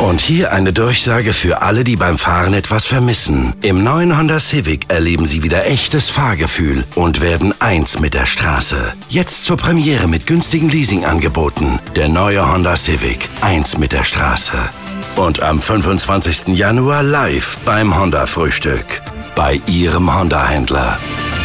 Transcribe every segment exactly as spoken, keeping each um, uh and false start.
Und hier eine Durchsage für alle, die beim Fahren etwas vermissen. Im neuen Honda Civic erleben Sie wieder echtes Fahrgefühl und werden eins mit der Straße. Jetzt zur Premiere mit günstigen Leasingangeboten. Der neue Honda Civic, eins mit der Straße. Und am fünfundzwanzigsten Januar live beim Honda-Frühstück. Bei Ihrem Honda-Händler.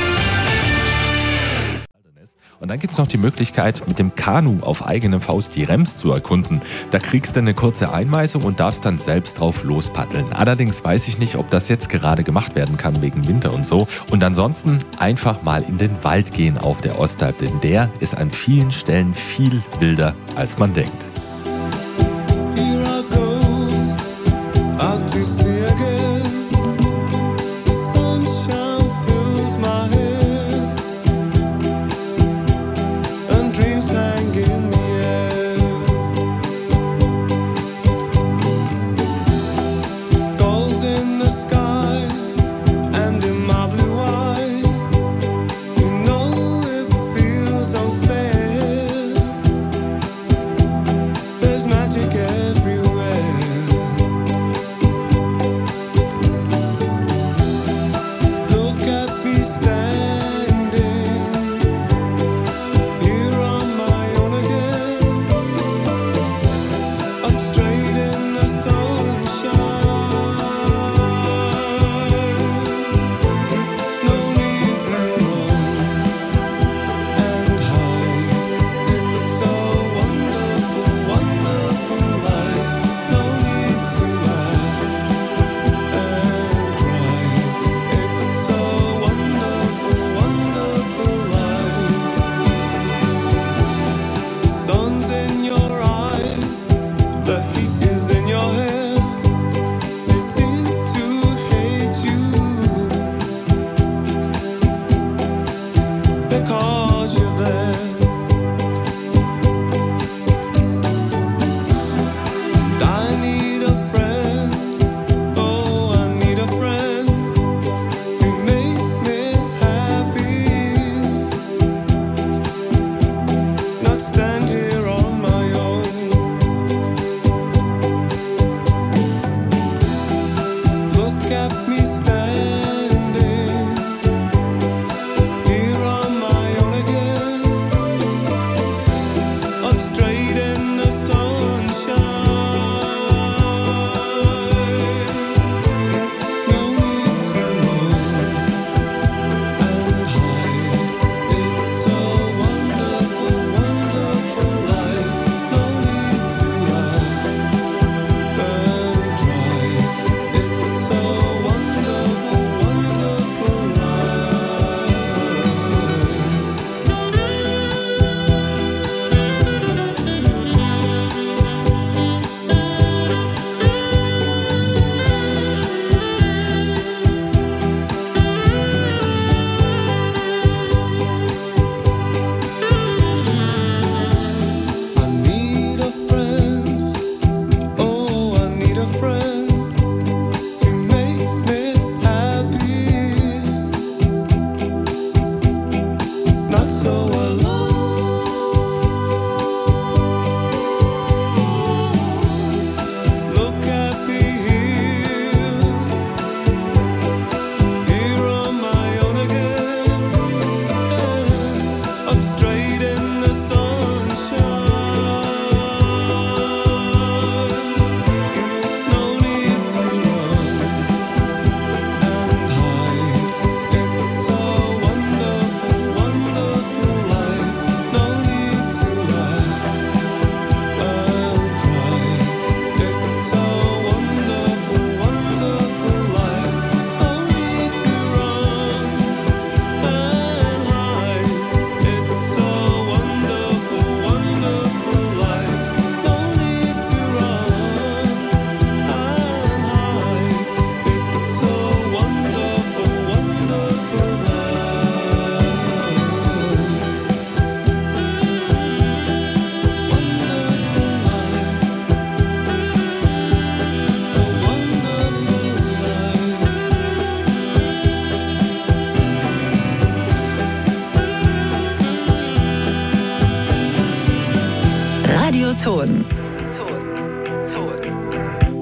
Und dann gibt es noch die Möglichkeit, mit dem Kanu auf eigene Faust die Rems zu erkunden. Da kriegst du eine kurze Einweisung und darfst dann selbst drauf lospaddeln. Allerdings weiß ich nicht, ob das jetzt gerade gemacht werden kann wegen Winter und so. Und ansonsten einfach mal in den Wald gehen auf der Ostalb, denn der ist an vielen Stellen viel wilder, als man denkt. Here I go, out to sea again. The sunshine fills my head. Dreams hang in the air. Gulls in the sky and in my blue eye. You know it feels unfair. There's magic everywhere. Look at me standing here on my own again. I'm straight in the sunshine. No need to run and hide. It's a wonderful, wonderful life. No need to laugh and cry. It's a wonderful, wonderful life. The sun's in your eyes, the heat is in your hair. They seem to hate you because you're there. And I need a friend, oh I need a friend to make me happy. Not stand here on my own. Look at me standing here on my own again. I'm straight in the sunshine. No need to run and hide. It's a wonderful, wonderful life. No need to laugh and cry. It's a wonderful, wonderful life. I need a friend, oh I need a friend to make me happy. Not so alone. Look at me here, here on my own again. I'm straight in the sunshine. No need to run and hide. It's a wonderful, wonderful life. No need to laugh and cry. It's a wonderful, wonderful life. No need to run and hide. It's a wonderful, wonderful life. No need to run and hide. It's a wonderful, wonderful life. Wonderful life. It's a wonderful life. Radio Ton.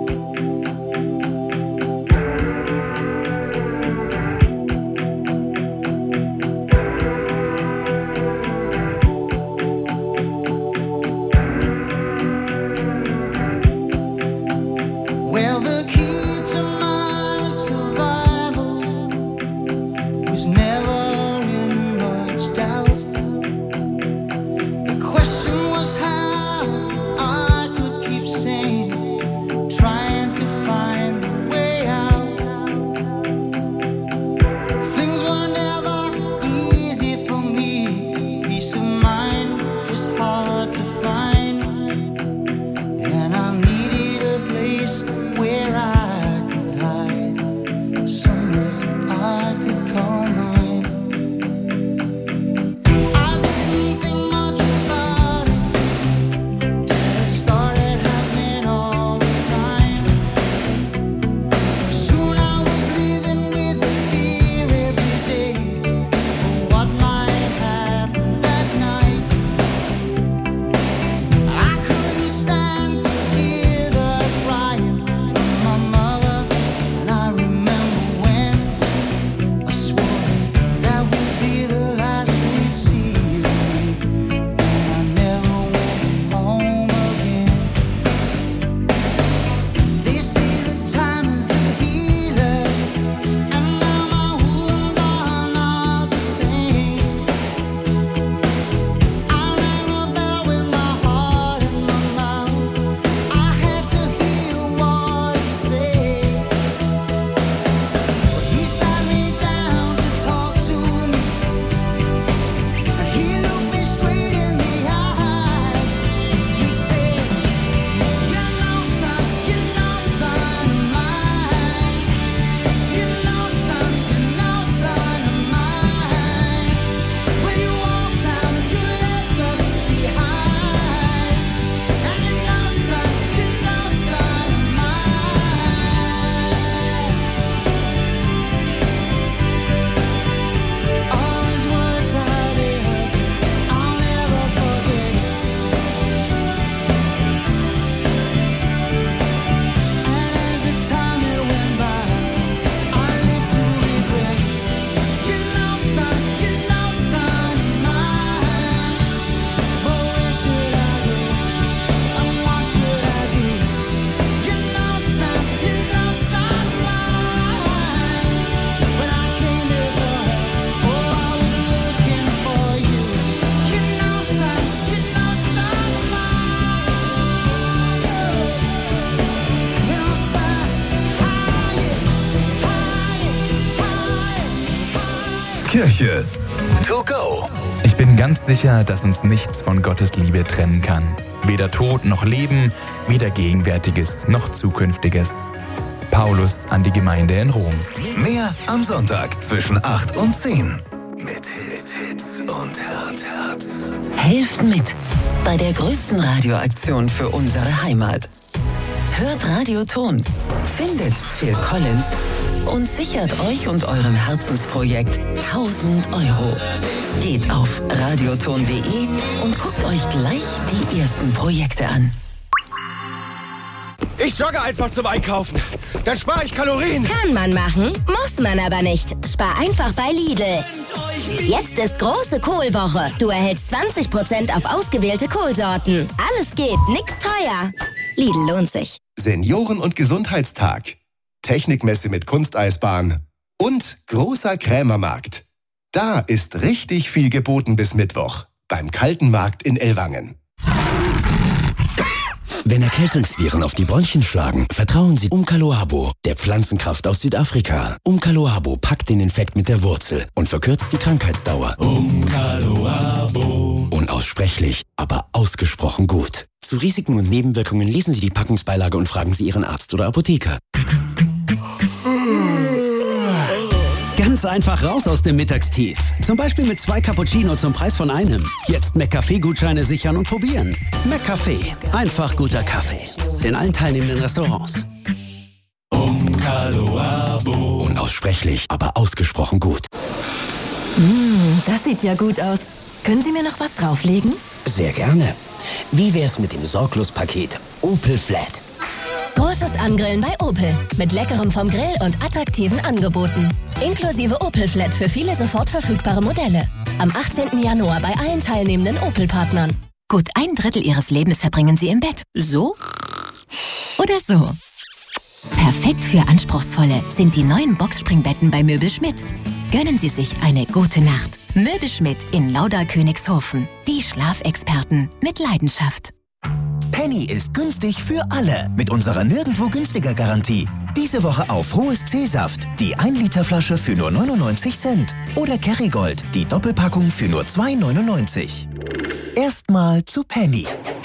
Kirche to go. Ich bin ganz sicher, dass uns nichts von Gottes Liebe trennen kann. Weder Tod noch Leben, weder Gegenwärtiges noch Zukünftiges. Paulus an die Gemeinde in Rom. Mehr am Sonntag zwischen acht und zehn. Mit Hits, Hits und Herz, Herz. Helft mit bei der größten Radioaktion für unsere Heimat. Hört Radioton, findet Phil Collins und sichert euch und eurem Herzensprojekt tausend Euro. Geht auf radioton punkt de und guckt euch gleich die ersten Projekte an. Ich jogge einfach zum Einkaufen. Dann spare ich Kalorien. Kann man machen, muss man aber nicht. Spar einfach bei Lidl. Jetzt ist große Kohlwoche. Du erhältst zwanzig Prozent auf ausgewählte Kohlsorten. Alles geht, nix teuer. Lidl lohnt sich. Senioren- und Gesundheitstag. Technikmesse mit Kunsteisbahn. Und großer Krämermarkt. Da ist richtig viel geboten bis Mittwoch. Beim Kaltenmarkt in Ellwangen. Wenn Erkältungsviren auf die Bronchien schlagen, vertrauen Sie Umkaloabo, der Pflanzenkraft aus Südafrika. Umkaloabo packt den Infekt mit der Wurzel und verkürzt die Krankheitsdauer. Umkaloabo. Unaussprechlich, aber ausgesprochen gut. Zu Risiken und Nebenwirkungen lesen Sie die Packungsbeilage und fragen Sie Ihren Arzt oder Apotheker. Ganz einfach raus aus dem Mittagstief. Zum Beispiel mit zwei Cappuccino zum Preis von einem. Jetzt McCafé-Gutscheine sichern und probieren. McCafé. Einfach guter Kaffee. In allen teilnehmenden Restaurants. Umkaloabo. Unaussprechlich, aber ausgesprochen gut. Mmh, das sieht ja gut aus. Können Sie mir noch was drauflegen? Sehr gerne. Wie wär's mit dem Sorglos-Paket Opel Flat? Großes Angrillen bei Opel. Mit leckerem vom Grill und attraktiven Angeboten. Inklusive Opel Flat für viele sofort verfügbare Modelle. Am achtzehnten Januar bei allen teilnehmenden Opel-Partnern. Gut ein Drittel Ihres Lebens verbringen Sie im Bett. So oder so. Perfekt für Anspruchsvolle sind die neuen Boxspringbetten bei Möbel Schmidt. Gönnen Sie sich eine gute Nacht. Möbel Schmidt in Lauda-Königshofen. Die Schlafexperten mit Leidenschaft. Penny ist günstig für alle mit unserer nirgendwo günstiger Garantie. Diese Woche auf Hohes C-Saft, die ein Liter Flasche für nur neunundneunzig Cent. Oder Kerrygold, die Doppelpackung für nur zwei neunundneunzig. Erstmal zu Penny.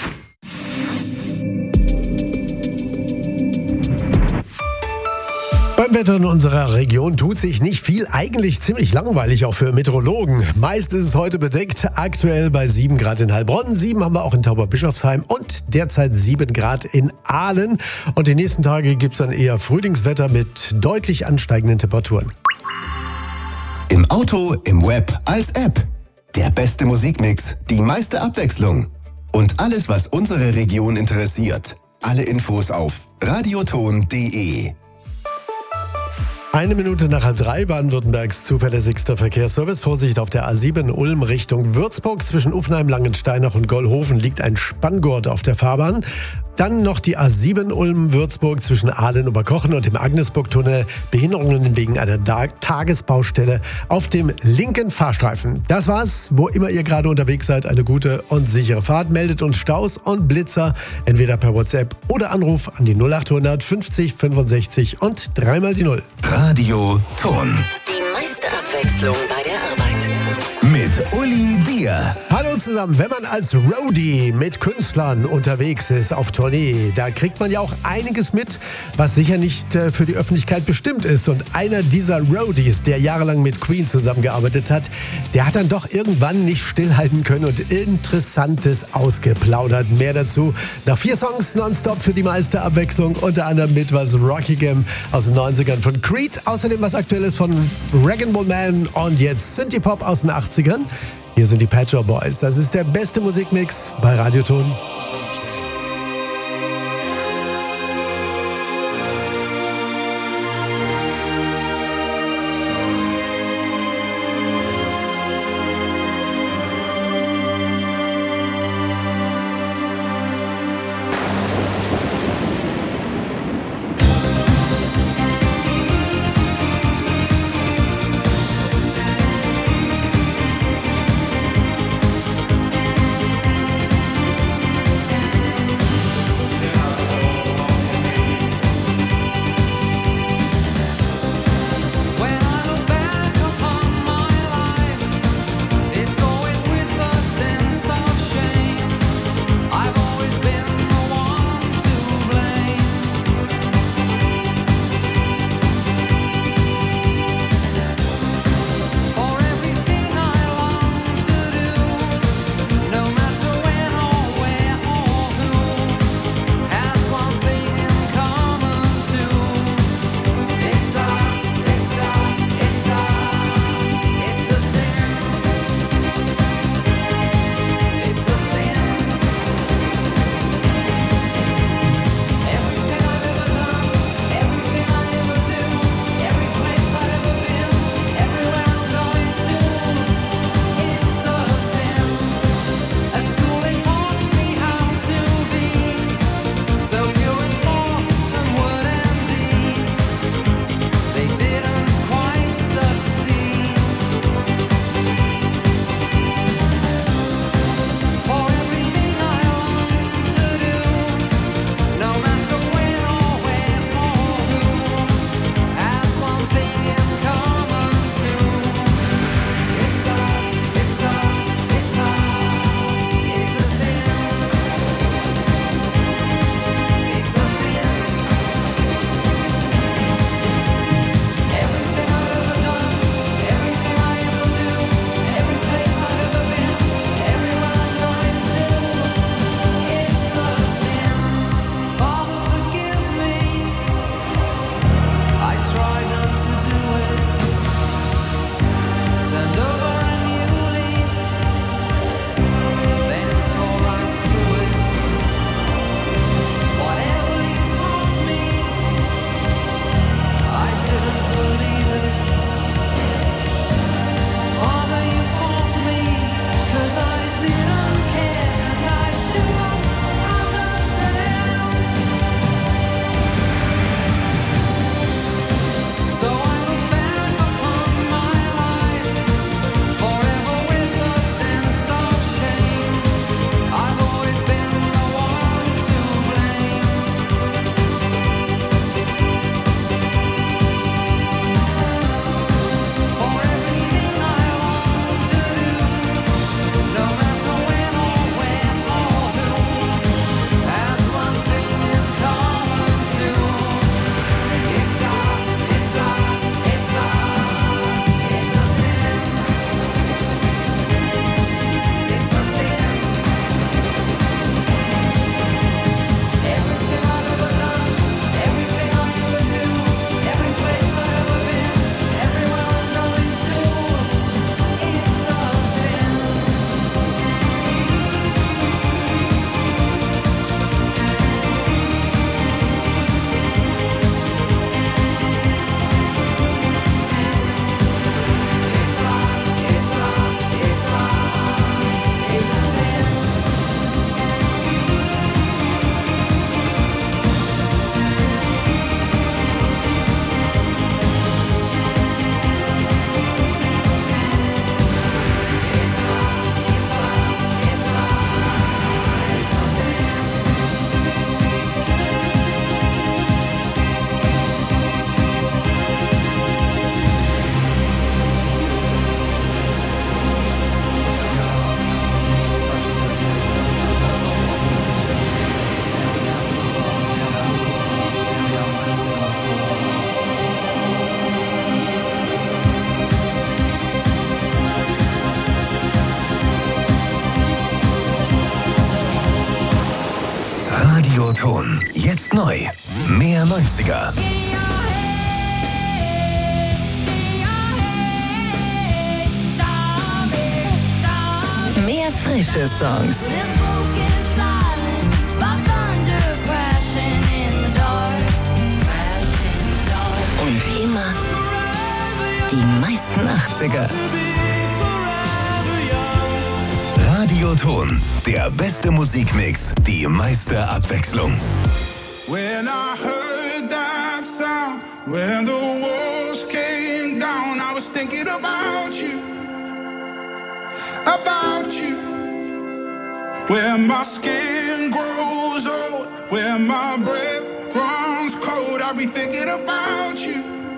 Beim Wetter in unserer Region tut sich nicht viel, eigentlich ziemlich langweilig auch für Meteorologen. Meist ist es heute bedeckt, aktuell bei sieben Grad in Heilbronn, sieben haben wir auch in Tauberbischofsheim und derzeit sieben Grad in Aalen. Und die nächsten Tage gibt es dann eher Frühlingswetter mit deutlich ansteigenden Temperaturen. Im Auto, im Web, als App. Der beste Musikmix, die meiste Abwechslung. Und alles, was unsere Region interessiert. Alle Infos auf radioton punkt de. Eine Minute nach halb drei, Baden-Württembergs zuverlässigster Verkehrsservice. Vorsicht auf der A sieben Ulm Richtung Würzburg. Zwischen Uffenheim, Langensteinach und Gollhofen liegt ein Spanngurt auf der Fahrbahn. Dann noch die A sieben Ulm-Würzburg zwischen Aalen, Oberkochen und dem Agnesburg-Tunnel. Behinderungen wegen einer Tagesbaustelle auf dem linken Fahrstreifen. Das war's. Wo immer ihr gerade unterwegs seid, eine gute und sichere Fahrt. Meldet uns Staus und Blitzer entweder per WhatsApp oder Anruf an die null achthundert fünfzig fünfundsechzig und dreimal die Null. Radio Ton. Die meiste Abwechslung bei der Arbeit. Mit Uli Dier. Hallo zusammen. Wenn man als Roadie mit Künstlern unterwegs ist auf Tournee, da kriegt man ja auch einiges mit, was sicher nicht äh, für die Öffentlichkeit bestimmt ist. Und einer dieser Roadies, der jahrelang mit Queen zusammengearbeitet hat, der hat dann doch irgendwann nicht stillhalten können und Interessantes ausgeplaudert. Mehr dazu nach vier Songs nonstop für die meiste Abwechslung, unter anderem mit was Rockigem aus den neunzigern von Creed, außerdem was Aktuelles von Rag and Roll Man und jetzt Synthie-Pop aus den achtzigern. Hier sind die Pet Shop Boys. Das ist der beste Musikmix bei Radioton. Radioton. Jetzt neu. Mehr neunziger. Mehr frische Songs. Und immer die meisten achtziger. Radioton. Der beste Musikmix. Die meiste Abwechslung. When I heard that sound, when the walls came down, I was thinking about you, about you. Where my skin grows old, where my breath runs cold, I'll be thinking about you,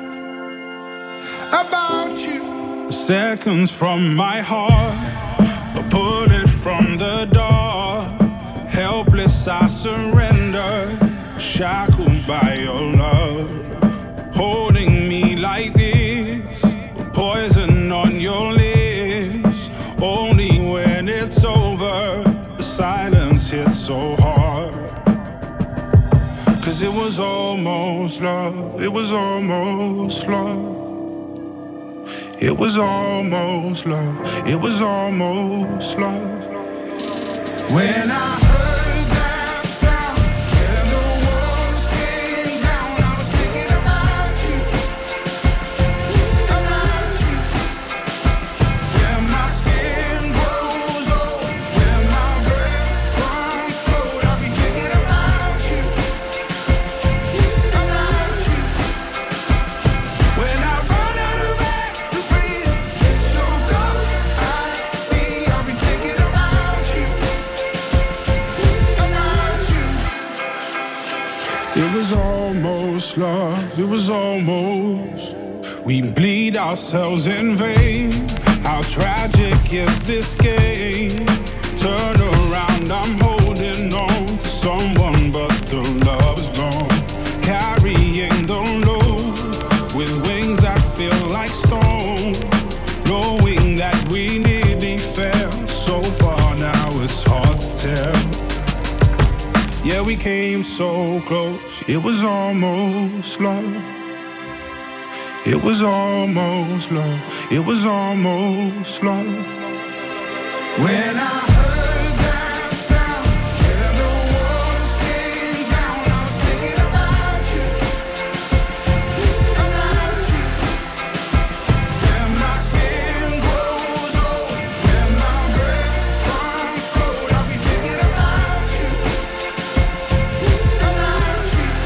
about you. Seconds from my heart, a bullet from the dark. Helpless I surrender, shackled by your love. Holding me like this, poison on your lips. Only when it's over, the silence hits so hard. Cause it was almost love, it was almost love. It was almost love, it was almost love. When I heard that sound, when the walls came down, I was thinking about you, about you. When my skin grows old, when my breath runs cold, I'll be thinking about you, about you. When I run out of air to breathe, it's your ghost I see, I'll be thinking about you. It was almost love, it was almost. We bleed ourselves in vain. How tragic is this game? Turn around, I'm holding on to someone, but the love's gone. Carrying the load with wings that feel like stone. Knowing that we nearly fell so far, now it's hard to tell. Yeah, we came so close, it was almost love. It was almost love, it was almost love. When I